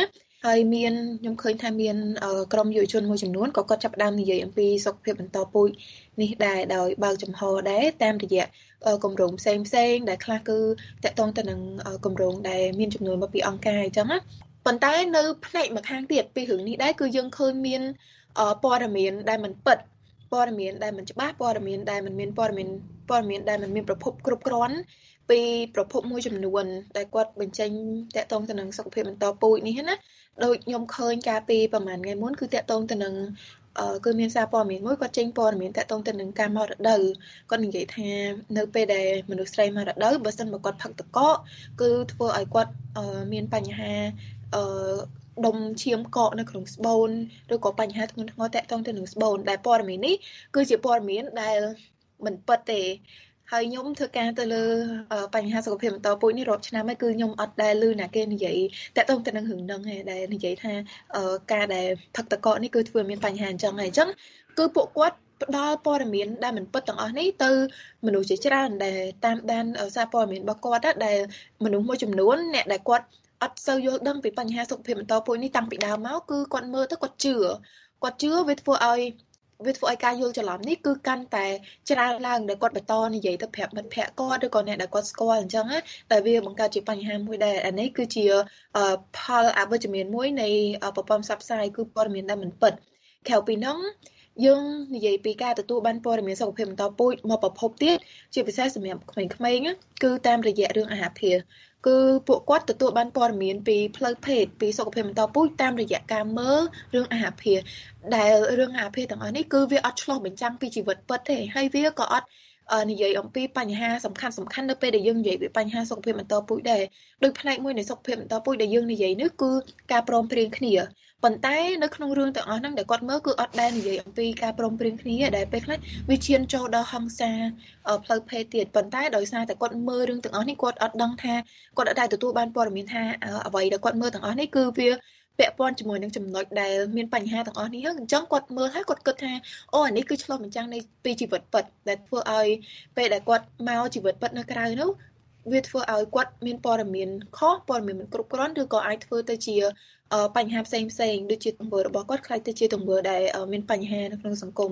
ហើយមានខ្ញុំឃើញថាមានក្រុមយុវជនមួយចំនួនក៏គាត់ចាប់ផ្ដើមនិយាយអំពីសុខភាពបន្តពូជនេះដែរដោយបើកចំហដែរតាមរយៈគម្រោងផ្សេងផ្សេងដែលខ្លះគឺតាក់ទងទៅនឹងគម្រោងដែលមានចំនួនមកពីអង្គការអញ្ចឹងណាប៉ុន្តែនៅផ្នែកម្ខាងទៀតពីរឿងនេះដែរគឺយើងឃើញមានព័ត៌មានដែលមិនពិតព័ត៌មានដែលមិនច្បាស់ព័ត៌មានដែលមិនមានព័ត៌មានព័ត៌មានដែលមិនមានប្រភពគ្រប់គ្រាន់ពីប្រភពមួយចំនួនដែលគាត់បញ្ចេញតាក់ទងទៅនឹងសុខភាពបន្តពូជនេះណាដូចខ្ញុំឃើញកាលពីប្រហែលថ្ងៃមុនគឺតាក់ទងទៅនឹងគឺមានសារព័ត៌មានមួយគាត់ចេញព័ត៌មានតាក់ទងទៅនឹងការមករដូវគាត់និយាយថានៅពេលដែលមនុស្សស្រីមករដូវបើសិនមកគាត់ផឹកទឹកកកគឺធ្វើឲ្យគាត់មានបញ្ហាអឺដុំឈាមកកនៅក្នុងស្បូនឬក៏បញ្ហាធ្ងន់ធ្ងរតាក់ទងទៅនឹងស្បូនដែលព័ត៌មាននេះគឺជាព័ត៌មានដែលមិនពិតទេហើយខ្ញុំធ្វើការទៅលើបញ្ហាសុខភាពបន្តពូជនេះរាប់ឆ្នាំហើយគឺខ្ញុំអត់ដែលឮណាគេនិយាយតាក់ទងទៅនឹងរឿងហ្នឹងឯងដែលនិយាយថាការដែលផឹកទឹកកកនេះគឺធ្វើមានបញ្ហាអញ្ចឹងហើយអញ្ចឹងគឺពួកគាត់ផ្ដល់ព័ត៌មានដែលមិនពិតទាំងអស់នេះទៅមនុស្សជាច្រើនដែលតាមដានសារព័ត៌មានរបស់គាត់ដែលមនុស្សមួយចំនួនអ្នកដែលគាត់អត់សូវយល់ដឹងពីបញ្ហាសុខភាពបន្តពូជនេះតាំងពីដើមមកគឺគាត់មើលទៅគាត់ជឿគាត់ជឿវាធ្វើឲ្យវាធ្វើឲ្យការយល់ច្រឡំនេះគឺកាន់តែច្រើនឡើងដែលគាត់បន្តនិយាយទៅប្រាប់មិត្តភក្តិគាត់ឬក៏អ្នកដែលគាត់ស្គាល់អញ្ចឹងណាតែវាបង្កើតជាបញ្ហាមួយដែរអានេះគឺជាផលអវិជ្ជមានមួយនៃប្រព័ន្ធផ្សព្វផ្សាយគឺព័ត៌មានដែលមិនពិតក្រៅពីនោះយើងនិយាយពីការទទួលបានព័ត៌មានសុខភាពបន្តពូជមកប្រភពទៀតជាពិសេសសម្រាប់ក្មេងៗគឺតាមរយៈរឿងអាហារភារគឺពួកគាត់ទទួលបានព័ត៌មានពីផ្លូវភេទពីសុខភាពបន្តពូជតាមរយៈការមើលរឿងអាហារភារដែលរឿងអាហារភារទាំងអស់នេះគឺវាអត់ឆ្លុះបញ្ចាំងពីជីវិតពិតទេហើយវាក៏អត់និយាយអំពីបញ្ហាសំខាន់សំខាន់នៅពេលដែលយើងនិយាយពីបញ្ហាសុខភាពបន្តពូជដែរដោយផ្នែកមួយនៃសុខភាពបន្តពូជដែលយើងនិយាយនេះគឺការព្រមព្រៀងគ្នាប៉ុន្តែនៅក្នុងរឿងទាំងអស់ហ្នឹងដែលគាត់មើលគឺអត់ដែលនិយាយអំពីការព្រមព្រៀងគ្នាដែលពេលខ្លះវាឈានចូលដល់ហិង្សាផ្លូវភេទទៀតប៉ុន្តែដោយសារតែគាត់មើលរឿងទាំងអស់នេះគាត់អត់ដឹងថាគាត់អត់ដែលទទួលបានព័ត៌មានថាអ្វីដែលគាត់មើលទាំងអស់នេះគឺវាពាក់ព័ន្ធជាមួយនឹងចំណុចដែលមានបញ្ហាទាំងអស់នេះហ្នឹងអញ្ចឹងគាត់មើលហើយគាត់គិតថាអូអានេះគឺឆ្លុះបញ្ចាំងនៃពីជីវិតពិតដែលធ្វើឲ្យពេលដែលគាត់មកជីវិតពិតនៅក្រៅនោះវាធ្វើឲ្យគាត់មានព័ត៌មានខុសព័ត៌មានមិនគ្រប់គ្រាន់ឬក៏អាចធ្វើទៅជាបញ្ហាផ្សេងផ្សេងដូចជាទង្វើរបស់គាត់ខ្លាចទៅជាទង្វើដែលមានបញ្ហានៅក្នុងសង្គម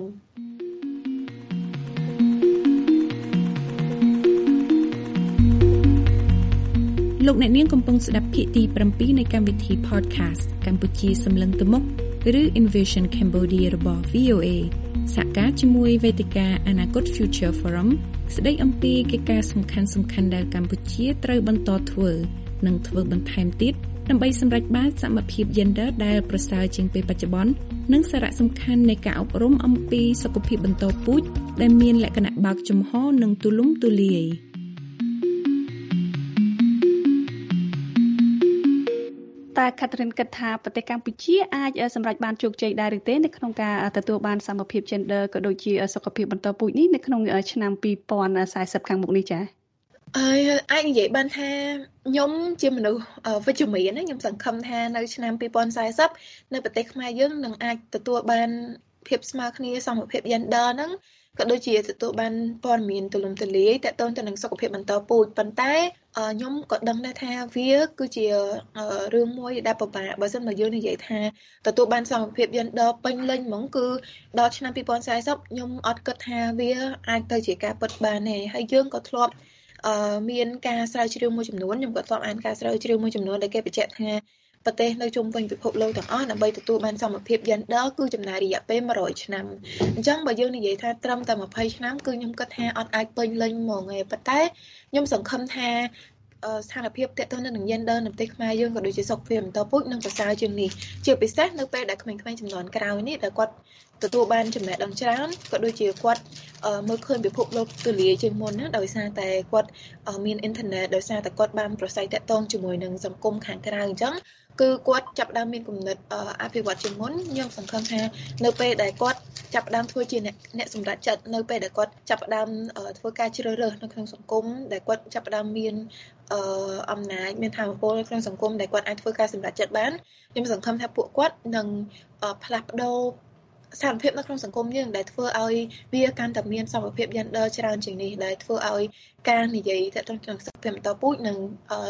លោកអ្នកនាងកំពុងស្ដាប់ភាគទី7នៃកម្មវិធី podcast កម្ពុជាសម្លឹងទៅមុខឬ Invision Cambodia របស់ វី អូ เอ សហការជាមួយវេទិកាអនាគត Future Forum ស្ដីអំពីកិច្ចការសំខាន់សំខាន់ដែលកម្ពុជាត្រូវបន្តធ្វើនិងធ្វើបន្ថែមទៀតដើម្បីសម្រេចបានសមភាព Gender ដែលប្រសើរជាងពេលបច្ចុប្បន្ននិងសារៈសំខាន់នៃការអប់រំអំពីសុខភាពបន្តពូជដែលមានលក្ខណៈបើកចំហនិងទូលំទូលាយតែកាត់រិនគិតថាប្រទេសកម្ពុជាអាចសម្រេចបានជោគជ័យដែរឬទេនៅក្នុងការទទួលបានសមភាព Gender ក៏ដូចជាសុខភាពបន្តពូជនេះនៅក្នុងឆ្នាំពីរពាន់សាសខាងមុខនេះចា៎អើអាចនិយាយបានថាខ្ញុំជាមនុស្សវិជ្ជមានខ្ញុំសង្ឃឹមថានៅឆ្នាំពីរពាន់សាសនៅប្រទេសខ្មែរយើងនឹងអាចទទួលបានភាពស្មើគ្នាសមភាព Gender ហ្នឹងក៏ដូចជាទទួលបានព័ត៌មានទូលំទូលាយទាក់ទងទៅនឹងសុខភាពបន្តពូជប៉ុន្តែខ្ញុំក៏ដឹងដែរថាវាគឺជារឿងមួយដែលពិបាកបើមិនមកយើងនិយាយថាទទួលបានសមភាព Gender ពេញលេញហ្មងគឺដល់ឆ្នាំពីរពាន់សាសខ្ញុំអត់គិតថាវាអាចទៅជាការពិតបានទេហើយយើងក៏ធ្លាប់មានការស្រាវជ្រាវមួយចំនួនខ្ញុំក៏ធ្លាប់អានការស្រាវជ្រាវមួយចំនួនដែលគេបញ្ជាក់ថាប្រទេសនៅជុំវិញពិភពលោកទាំងអស់ដើម្បីទទួលបានសមភាព Gender គឺចំណាយរយៈពេលមួយរយឆ្នាំអញ្ចឹងបើយើងនិយាយថាត្រឹមតែម្ភៃឆ្នាំគឺខ្ញុំគិតថាអត់អាចពេញលេញហ្មងទេប៉ុន្តែខ្ញុំសង្ឃឹមថាស្ថានភាពទាក់ទងនឹង Gender នៅប្រទេសខ្មែរយើងក៏ដូចជាសុខភាពបន្តពូជនឹងប្រសើរជាងនេះជាពិសេសនៅពេលដែលក្មេងៗចំនួនក្រោយនេះដែលគាត់ទទួលបានចំណេះដឹងច្រើនក៏ដូចជាគាត់មើលឃើញពិភពលោកទូលាយជាងមុនណាដោយសារតែគាត់មានអ៊ីនធឺណិតដោយសារតែគាត់បានប្រស័យតាក់ទងជាមួយនឹងសង្គមខាងក្រៅអញ្ចឹងគឺគាត់ចាប់ផ្ដើមមានគំនិតអភិវឌ្ឍជាងមុនខ្ញុំសង្ឃឹមថានៅពេលដែលគាត់ចាប់ផ្ដើមធ្វើជាអ្នកអ្នកសម្រេចចិត្តនៅពេលដែលគាត់ចាប់ផ្ដើមធ្វើការជ្រើសរើសនៅក្នុងសង្គមដែលគាត់ចាប់ផ្ដើមមានអំណាចមានថាមពលនៅក្នុងសង្គមដែលគាត់អាចធ្វើការសម្រេចចិត្តបានខ្ញុំសង្ឃឹមថាពួកគាត់នឹងផ្លាស់ប្ដូរស្ថានភាពនៅក្នុងសង្គមយើងដែលធ្វើឲ្យវាកាន់តែមានសមភាព Gender ច្រើនជាងនេះដែលធ្វើឲ្យការនិយាយទាក់ទងនឹងសុខភាពបន្តពូជនិង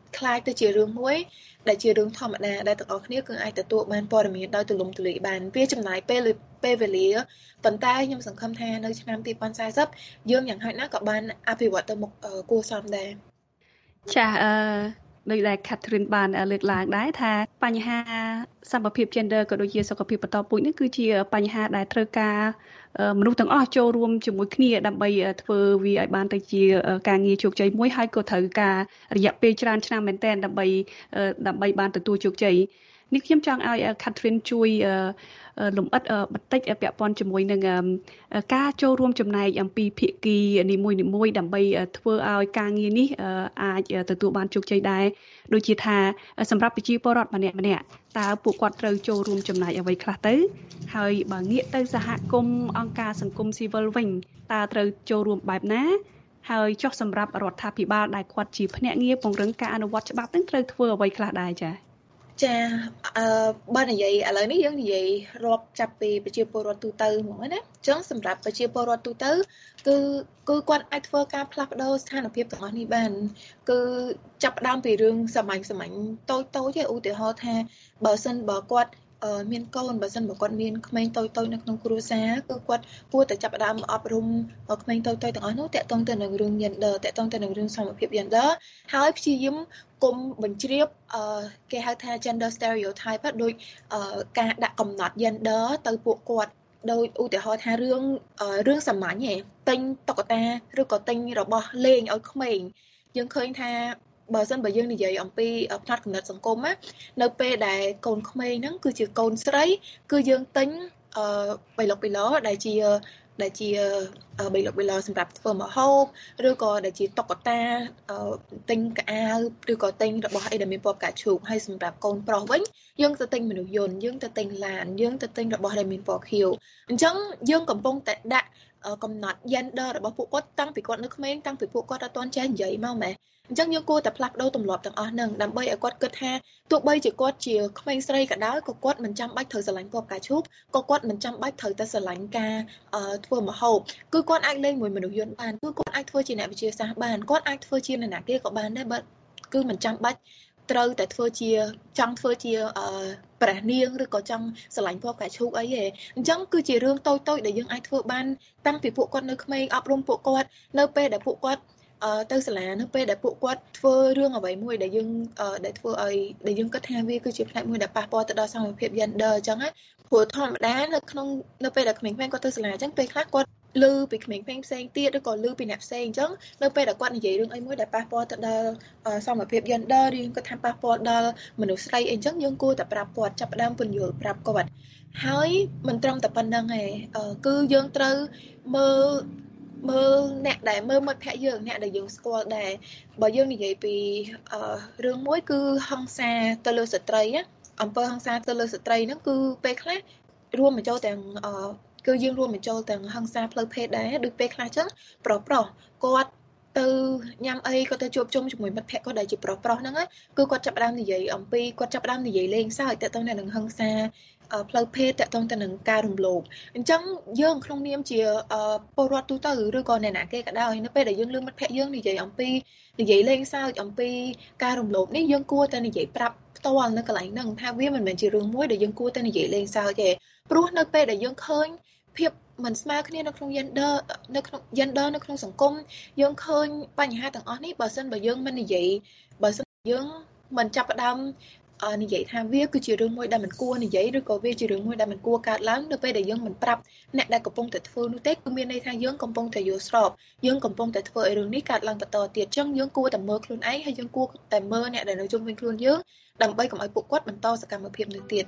คล้ายទៅជារឿងមួយដែលជារឿងធម្មតាដែលទាំងអស់គ្នាគឺអាចទទួលបានព័ត៌មានដោយទូលំទូលាយបានវាចំណាយពេលពេលវេលាប៉ុន្តែខ្ញុំសង្ឃឹមថានៅឆ្នាំtwo thousand fortyយើងយ៉ាងហោចណាស់ក៏បានអភិវឌ្ឍទៅមុខគួរសមដែរចាអឺដោយដែល Catherine បានលើកឡើងដែរថាបញ្ហាសមភាព gender ក៏ដូចជាសុខភាពបន្តពូជនេះគឺជាបញ្ហាដែលត្រូវការមនុស្សទាំងអស់ចូលរួមជាមួយគ្នាដើម្បីធ្វើវាឲ្យបានទៅជាការងារជោគជ័យមួយហើយក៏ត្រូវការរយៈពេលច្រើនឆ្នាំមែនទែនដើម្បីដើម្បីបានទទួលជោគជ័យនេះខ្ញុំចង់ឲ្យ Catherine ជួយលំអិតបន្តិចពាក់ព័ន្ធជាមួយនឹងការចូលរួមចំណែកអំពីភាគីនីមួយៗដើម្បីធ្វើឲ្យការងារនេះអាចទទួលបានជោគជ័យដែរដូចជាថាសម្រាប់ប្រជាពលរដ្ឋម្នាក់ម្នាក់តើពួកគាត់ត្រូវចូលរួមចំណែកអ្វីខ្លះទៅហើយបើងាកទៅសហគមន៍អង្គការសង្គមស៊ីវិលវិញតើត្រូវចូលរួមបែបណាហើយចុះសម្រាប់រដ្ឋាភិបាលដែលគាត់ជាភ្នាក់ងារពង្រឹងការអនុវត្តច្បាប់នឹងត្រូវធ្វើអ្វីខ្លះដែរចា៎ចាអឺបើនិយាយឥឡូវនេះយើងនិយាយរាប់ចាប់ពីប្រជាពលរដ្ឋទូទៅហ្មងណាអញ្ចឹងសម្រាប់ប្រជាពលរដ្ឋទូទៅគឺគឺគាត់អាចធ្វើការផ្លាស់ប្ដូរស្ថានភាពទាំងអស់នេះបានគឺចាប់ផ្ដើមពីរឿងសាមញ្ញសាមញ្ញតូចតូចទេឧទាហរណ៍ថាបើសិនបើគាត់មានកូនបើសិនបើគាត់មានក្មេងតូចតូចនៅក្នុងគ្រួសារគឺគាត់គួរតែចាប់ផ្ដើមអប់រំក្មេងតូចតូចទាំងអស់នោះតាក់ទងទៅនឹងរឿង gender តាក់ទងទៅនឹងរឿងសមភាព gender ហើយព្យាយាមកុំបញ្ជ្រាបគេហៅថា gender stereotype ដូចការដាក់កំណត់ gender ទៅពួកគាត់ដោយឧទាហរណ៍ថារឿងរឿងសាមញ្ញឯងទិញតុក្កតាឬក៏ទិញរបស់លេងឲ្យក្មេងយើងឃើញថាបើសិនបើយើងនិយាយអំពីផ្នត់គំនិតសង្គមណានៅពេលដែលកូនក្មេងហ្នឹងគឺជាកូនស្រីគឺយើងទិញអឺបៃលុកបៃឡដែលជាដែលជាបៃលុកបៃឡសម្រាប់ធ្វើម្ហូបឬក៏ដែលជាតុក្កតាទិញកៅអៅឬក៏ទិញរបស់អីដែលមានពណ៌ផ្កាឈូកហើយសម្រាប់កូនប្រុសវិញយើងទៅទិញមនុស្សយន្តយើងទៅទិញឡានយើងទៅទិញរបស់ដែលមានពណ៌ខៀវអញ្ចឹងយើងកំពុងតែដាក់កំណត់ gender របស់ពួកគាត់តាំងពីគាត់នៅក្មេងតាំងពីពួកគាត់អត់ទាន់ចេះនិយាយមកម៉េះអញ្ចឹងយើងគួរតែផ្លាស់ប្ដូរទម្លាប់ទាំងអស់ហ្នឹងដើម្បីឲ្យគាត់គិតថាទោះបីជាគាត់ជាក្មេងស្រីក៏ដោយក៏គាត់មិនចាំបាច់ត្រូវស្រឡាញ់ពណ៌ផ្កាឈូកក៏គាត់មិនចាំបាច់ត្រូវតែស្រឡាញ់ការធ្វើម្ហូបគឺគាត់អាចលេងមួយមនុស្សយន្តបានគឺគាត់អាចធ្វើជាអ្នកវិទ្យាសាស្ត្របានគាត់អាចធ្វើជាអ្នកណាគេក៏បានដែរបើគឺមិនចាំបាច់ត្រូវតែធ្វើជាចង់ធ្វើជាព្រះនាងឬក៏ចង់ស្រឡាញ់ពណ៌ផ្កាឈូកអីទេអញ្ចឹងគឺជារឿងតូចតូចដែលយើងអាចធ្វើបានតាំងពីពួកគាត់នៅក្មេងអប់រំពួកគាត់នៅពេលដែលពួកគាត់ទៅសាលានៅពេលដែលពួកគាត់ធ្វើរឿងអ្វីមួយដែលយើងដែលធ្វើឲ្យដែលយើងគិតថាវាគឺជាផ្នែកមួយដែលប៉ះពាល់ទៅដល់សមភាព gender អញ្ចឹងណាព្រោះធម្មតានៅក្នុងនៅពេលដែលក្មេងៗគាត់ទៅសាលាអញ្ចឹងពេលខ្លះគាត់ឮពីក្មេងៗផ្សេងទៀតឬក៏ឮពីអ្នកផ្សេងអញ្ចឹងនៅពេលដែលគាត់និយាយរឿងអីមួយដែលប៉ះពាល់ទៅដល់សមភាព gender ឬគាត់ថាប៉ះពាល់ដល់មនុស្សស្រីអីអញ្ចឹងយើងគួរតែប្រាប់គាត់ចាប់ផ្ដើមពន្យល់ប្រាប់គាត់ហើយមិនត្រឹមតែប៉ុណ្្នឹងទេគឺយើងត្រូវមើលមើលអ្នកដែលមើលមិត្តភ័ក្ដិយើងអ្នកដែលយើងស្គាល់ដែរបើយើងនិយាយពីរឿងមួយគឺហិង្សាទៅលើស្ត្រីអំពើហិង្សាទៅលើស្ត្រីហ្នឹងគឺពេលខ្លះរួមបញ្ចូលទាំងគឺយើងរួមបញ្ចូលទាំងហិង្សាផ្លូវភេទដែរដូចពេលខ្លះចឹងប្រុសប្រុសគាត់ទៅញ៉ាំអីគាត់ទៅជួបជុំជាមួយមិត្តភ័ក្ដិគាត់ដែលជាប្រុសប្រុសហ្នឹងគឺគាត់ចាប់ផ្ដើមនិយាយអំពីគាត់ចាប់ផ្ដើមនិយាយលេងសើចតើតើនឹងហិង្សាផ្លូវភេទតើតើទៅនឹងការរំលោភអញ្ចឹងយើងក្នុងនាមជាពលរដ្ឋទូទៅឬក៏អ្នកណាគេក៏ដោយនៅពេលដែលយើងលើមិត្តភ័ក្ដិយើងនិយាយអំពីនិយាយលេងសើចអំពីការរំលោភនេះយើងគួរតែនិយាយប្រាប់ផ្ទាល់នៅកន្លែងហ្នឹងថាវាមិនមែនជារឿងមួយដែលយើងគួរតែនិយាយលេងសើចទេព្រោះនៅពេលដែលយើងឃើញភាពមិនស្មើគ្នានៅក្នុង gender នៅក្នុង gender នៅក្នុងសង្គមយើងឃើញបញ្ហាទាំងអស់នេះបើសិនបើយើងមិននិយាយបើសិនយើងមិនចាប់ផ្ដើមនិយាយថាវាគឺជារឿងមួយដែលមិនគួរនិយាយឬក៏វាជារឿងមួយដែលមិនគួរកើតឡើងនៅពេលដែលយើងមិនប្រាប់អ្នកដែលកំពុងតែធ្វើនោះទេគឺមានន័យថាយើងកំពុងតែយល់ស្របយើងកំពុងតែធ្វើឲ្យរឿងនេះកើតឡើងបន្តទៀតអញ្ចឹងយើងគួរតែមើលខ្លួនឯងហើយយើងគួរតែមើលអ្នកដែលនៅជុំវិញខ្លួនយើងដើម្បីកុំឲ្យពួកគាត់បន្តសកម្មភាពនេះទៀត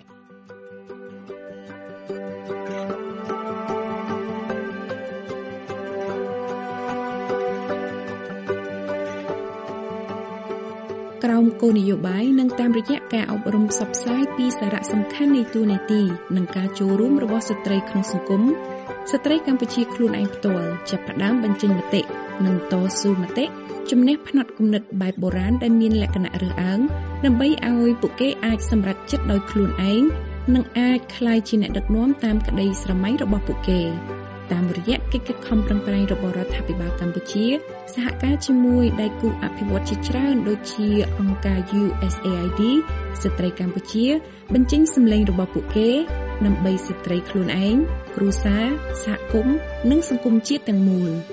ក្រោមគោលនយោបាយនិងតាមរយៈការអប់រំផ្សព្វផ្សាយពីសារៈសំខាន់នៃតួនាទីនិងការចូលរួមរបស់ស្ត្រីក្នុងសង្គមស្ត្រីកម្ពុជាខ្លួនឯងផ្ទាល់ចាប់ផ្ដើមបញ្ចេញមតិនិងតស៊ូមតិជំនះផ្នត់គំនិតបែបបុរាណដែលមានលក្ខណៈរើសអើងដើម្បីឲ្យពួកគេអាចសម្រេចចិត្តដោយខ្លួនឯងនិងអាចក្លាយជាអ្នកដឹកនាំតាមក្តីស្រមៃរបស់ពួកគេតាមរយៈកិច្ចខំប្រឹងប្រែងរបស់រដ្ឋាភិបាលកម្ពុជាសហការជាមួយដៃគូអភិវឌ្ឍន៍ជាច្រើនដូចជាអង្គការ U S A I D ស្ត្រីកម្ពុជាបញ្ចេញសម្លេងរបស់ពួកគេដើម្បីស្ត្រីខ្លួនឯងគ្រួសារសហគមន៍និងសង្គមជាតិទាំងមូល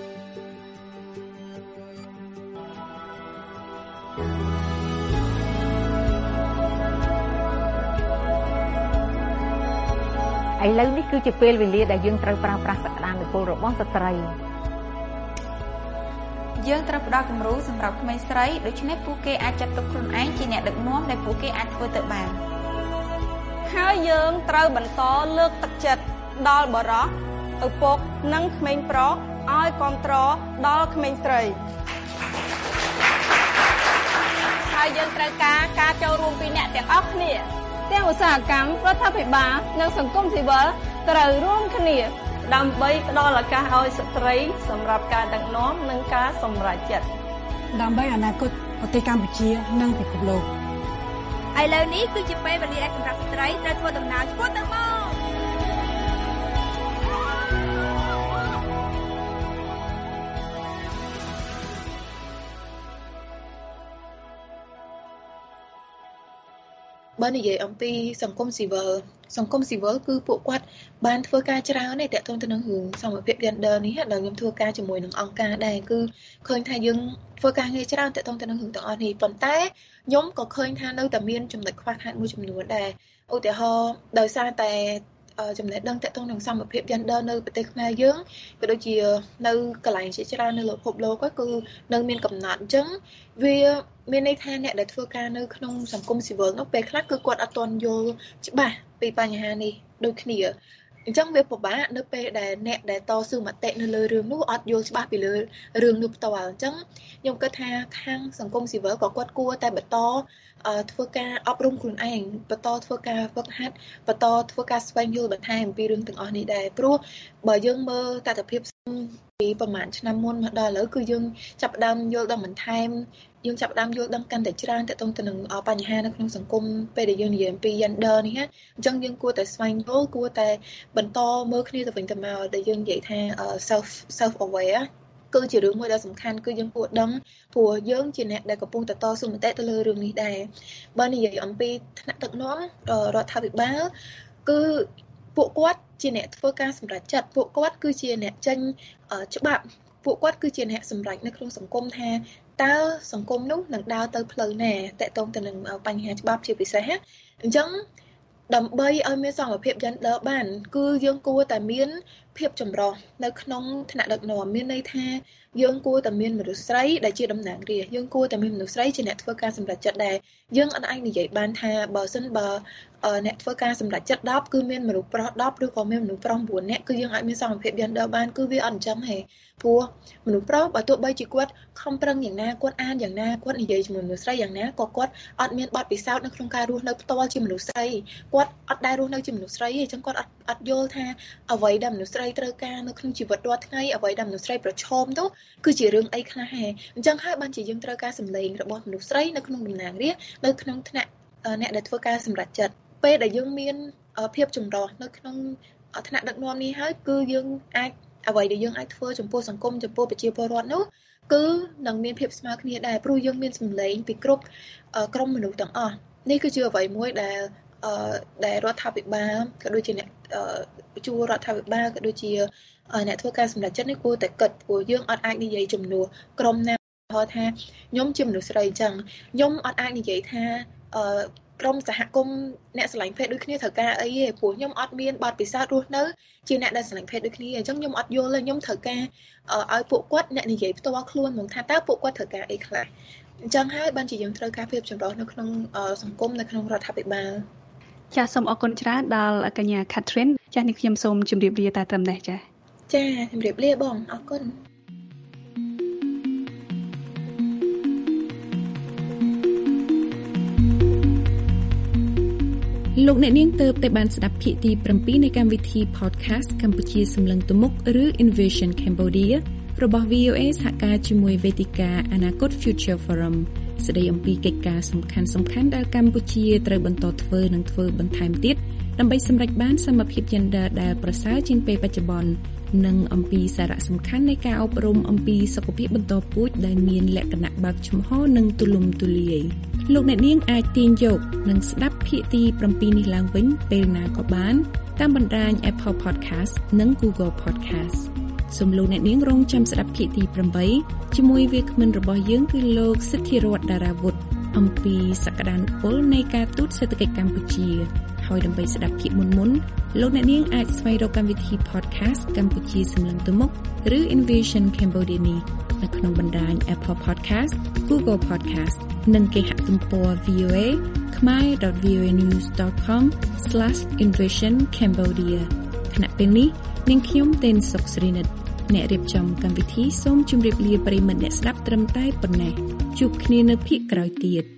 ឥឡូវនេះគឺជាពេលវេលាដែលយើងត្រូវប្រើប្រាស់សក្តានុពលរបស់ស្ត្រីយើងត្រូវផ្ដល់គំរូសម្រាប់ក្មេងស្រីដូច្នេះពួកគេអាចចាត់ទុកខ្លួនឯងជាអ្នកដឹកនាំដែលពួកគេអាចធ្វើទៅបានហើយយើងត្រូវបន្តលើកទឹកចិត្តដល់បុរសឪពុកនិងក្មេងប្រុសឲ្យគាំទ្រដល់ក្មេងស្រីហើយយើងត្រូវការការចូលរួមពីអ្នកទាំងអស់គ្នាទាំងឧស្សាហកម្មរដ្ឋាភិបាលនិងសង្គមស៊ីវិលត្រូវរួមគ្នាដើម្បីផ្ដល់ឱកាសឲ្យស្ត្រីសម្រាប់ការដឹកនាំនិងការសម្រេចចិត្តដើម្បីអនាគតប្រទេសកម្ពុជានិងពិភពលោកឥឡូវនេះគឺជាពេលវេលាដែលសម្រាប់ស្ត្រីត្រូវធ្វើដំណើរឆ្ពោះទៅមុខបើនិយាយអំពីសង្គមស៊ីវិលសង្គមស៊ីវិលគឺពួកគាត់បានធ្វើការច្រើនទេតកតងទៅនឹងរឿងសមភាព gender នេះដែលខ្ញុំធ្វើការជាមួយនឹងអង្គការដែរគឺឃើញថាយើងធ្វើការងារច្រើនតកតងទៅនឹងរឿងទាំងអស់នេះប៉ុន្តែខ្ញុំក៏ឃើញថានៅតែមានចំណុចខ្វះខាតមួយចំនួនដែរឧទាហរណ៍ដោយសារតែចំណេះដឹងតកតងនឹងសមភាព gender នៅប្រទេសខ្មែរយើងក៏ដូចជានៅកន្លែងជាច្រើននៅលើពិភពលោកគឺនៅមានកំណត់អញ្ចឹងវាមានន័យថាអ្នកដែលធ្វើការនៅក្នុងសង្គមស៊ីវិលនោះពេលខ្លះគឺគាត់អត់ទាន់យល់ច្បាស់ពីបញ្ហានេះដូចគ្នាអញ្ចឹងវាពិបាកនៅពេលដែលអ្នកដែលតស៊ូមតិនៅលើរឿងនោះអត់យល់ច្បាស់ពីលើរឿងនោះផ្ទាល់អញ្ចឹងខ្ញុំគិតថាខាងសង្គមស៊ីវិលក៏គាត់គួរតែបន្តធ្វើការអប់រំខ្លួនឯងបន្តធ្វើការហ្វឹកហាត់បន្តធ្វើការស្វែងយល់បន្ថែមអំពីរឿងទាំងអស់នេះដែរព្រោះបើយើងមើលតថភាពពីប្រហែលឆ្នាំមុនមកដល់ឥឡូវគឺយើងចាប់ផ្ដើមយល់ដឹងបន្ថែមយើងចាប់ផ្ដើមយល់ដឹងកាន់តែច្រើនទាក់ទងទៅនឹងបញ្ហានៅក្នុងសង្គមពេលដែលយើងនិយាយអំពី gender នេះណាអញ្ចឹងយើងគួរតែស្វែងយល់គួរតែបន្តមើលគ្នាទៅវិញទៅមកដែលយើងនិយាយថា self self aware គឺជារឿងមួយដែលសំខាន់គឺយើងគួរដឹងព្រោះយើងជាអ្នកដែលកំពុងតស៊ូមតិទៅលើរឿងនេះដែរបើនិយាយអំពីថ្នាក់ដឹកនាំរដ្ឋាភិបាលគឺពួកគាត់ជាអ្នកធ្វើការសម្រេចចិត្តពួកគាត់គឺជាអ្នកចេញច្បាប់ពួកគាត់គឺជាអ្នកសម្រេចនៅក្នុងសង្គមថាតើសង្គមនោះនឹងដើរទៅផ្លូវណាតកតងទៅនឹងបញ្ហាច្បាប់ជាពិសេសអញ្ចឹងដើម្បីឲ្យមានសមភាព gender បានគឺយើងគួរតែមានភាពចម្រុះនៅក្នុងថ្នាក់ដឹកនាំមានន័យថាយើងគួរតែមានមនុស្សស្រីដែលជាតំណាងរាស្ត្រយើងគួរតែមានមនុស្សស្រីជាអ្នកធ្វើការសម្រេចចិត្តដែរយើងអត់អាចនិយាយបានថាបើសិនបើអ្នកធ្វើការសម្រេចចិត្តដប់គឺមានមនុស្សប្រុសដប់ឬក៏មានមនុស្សប្រុស៩នាក់គឺយើងអាចមានសមភាព gender បានគឺវាអត់អញ្ចឹងទេព្រោះមនុស្សប្រុសបើទោះបីជាគាត់ខំប្រឹងយ៉ាងណាគាត់អានយ៉ាងណាគាត់និយាយជាមួយមនុស្សស្រីយ៉ាងណាក៏គាត់អត់មានបទពិសោធន៍នៅក្នុងការរស់នៅផ្ទាល់ជាមនុស្សស្រីគាត់អត់ដែលរស់នៅជាមនុស្សស្រីទេអញ្ចឹងគាត់អត់អត់យល់ថាអ្វីដែលមនុស្សស្រីត្រូវការនៅក្នុងជីវិតរាល់ថ្ងៃអ្វីដែលមនុស្សស្រីប្រឈមទៅគឺជារឿងអីខ្លះហេអញ្ចឹងហើយបានជាយើងត្រូវការសម្លេងរបស់មនុស្សស្រីនៅក្នុងតំណាងរាស្ត្រនៅក្នុងថ្នាក់អ្នកដែលធ្វើការសម្រេចចិត្តពេលដែលយើងមានភាពចម្រុះនៅក្នុងថ្នាក់ដឹកនាំនេះហើយគឺយើងអាចអ្វីដែលយើងអាចធ្វើចំពោះសង្គមចំពោះប្រជាពលរដ្ឋនោះគឺនឹងមានភាពស្មើគ្នាដែរព្រោះយើងមានសម្លេងពីគ្រប់ក្រុមមនុស្សទាំងអស់នេះគឺជាអ្វីមួយដែលដែលរដ្ឋាភិបាលក៏ដូចជាអ្នកជួររដ្ឋាភិបាលក៏ដូចជាអ្នកធ្វើការសម្រេចចិត្តនេះគួរតែគិតព្រោះយើងអត់អាចនិយាយជំនួសក្រុមណាថាខ្ញុំជាមនុស្សស្រីអញ្ចឹងខ្ញុំអត់អាចនិយាយថាក្រុមសហគមន៍អ្នកស្រឡាញ់ភេទដូចគ្នាត្រូវការអីទេព្រោះខ្ញុំអត់មានបទពិសោធន៍រស់នៅជាអ្នកដែលស្រឡាញ់ភេទដូចគ្នាអញ្ចឹងខ្ញុំអត់យល់ទេខ្ញុំត្រូវការឲ្យពួកគាត់អ្នកនិយាយផ្ទាល់ខ្លួនមកថាតើពួកគាត់ត្រូវការអីខ្លះអញ្ចឹងហើយបានជាយើងត្រូវការភាពចម្រុះនៅក្នុងសង្គមនៅក្នុងរដ្ឋាភិបាលចាសសូមអរគុណច្រើនដល់កញ្ញា Catherine ចាសនេះខ្ញុំសូមជម្រាបលាតែត្រឹមនេះចាសចាជម្រាបលាបងអរគុណលោកអ្នកនាងទើបតែបានស្ដាប់ភាគទីbảyនៃកម្មវិធី Podcast កម្ពុជាសម្លឹងទៅមុខឬ Innovation Cambodia របស់ V O A សហការជាមួយវេទិកាអនាគត Future Forum ស្ដីអំពីកិច្ចការសំខាន់ៗដែលកម្ពុជាត្រូវបន្តធ្វើនិងធ្វើបន្ថែមទៀតដើម្បីសម្រេចបានសមភាព Gender ដែលប្រសើរជាងពេលបច្ចុប្បន្ននិងអំពីសារៈសំខាន់នៃការអប់រំអំពីសុខភាពបន្តពូជដែលមានលក្ខណៈបើកចំហនិងទូលំទូលាយលោកអ្នកនាងអាចទាញយកនិងស្ដាប់ភាគទី7នេះឡើងវិញពេលណាក៏បានតាមបណ្ដាញ Apple Podcast និង Google Podcast សូមលោកអ្នកនាងរងចាំស្ដាប់ភាគទី8ជាមួយវាគ្មិនរបស់យើងគឺលោកសិទ្ធិរតន៍តារាវុធអំពីសក្តានុពលនៃការទូតសេដ្ឋកិច្ចកម្ពុជាហើយដើម្បីស្ដាប់ភាគមុនមុនលោកអ្នកនាងអាចស្វែងរកកម្មវិធី podcast កម្ពុជាសម្លឹងទៅមុខឬ Invision Cambodia នេះនៅក្នុងបណ្ដាញ Apple Podcast, Google Podcast និងគេហទំព័រ v o a khmer dot v o a news dot com slash invision cambodia ខណៈពេលនេះនាងខ្ញុំទេនសុកស្រីនិតអ្នករៀបចំកម្មវិធីសូមជម្រាបលាប្រិយមិត្តអ្នកស្ដាប់ត្រឹមតែប៉ុណ្ណេះជួបគ្នានៅភាគក្រោយទៀត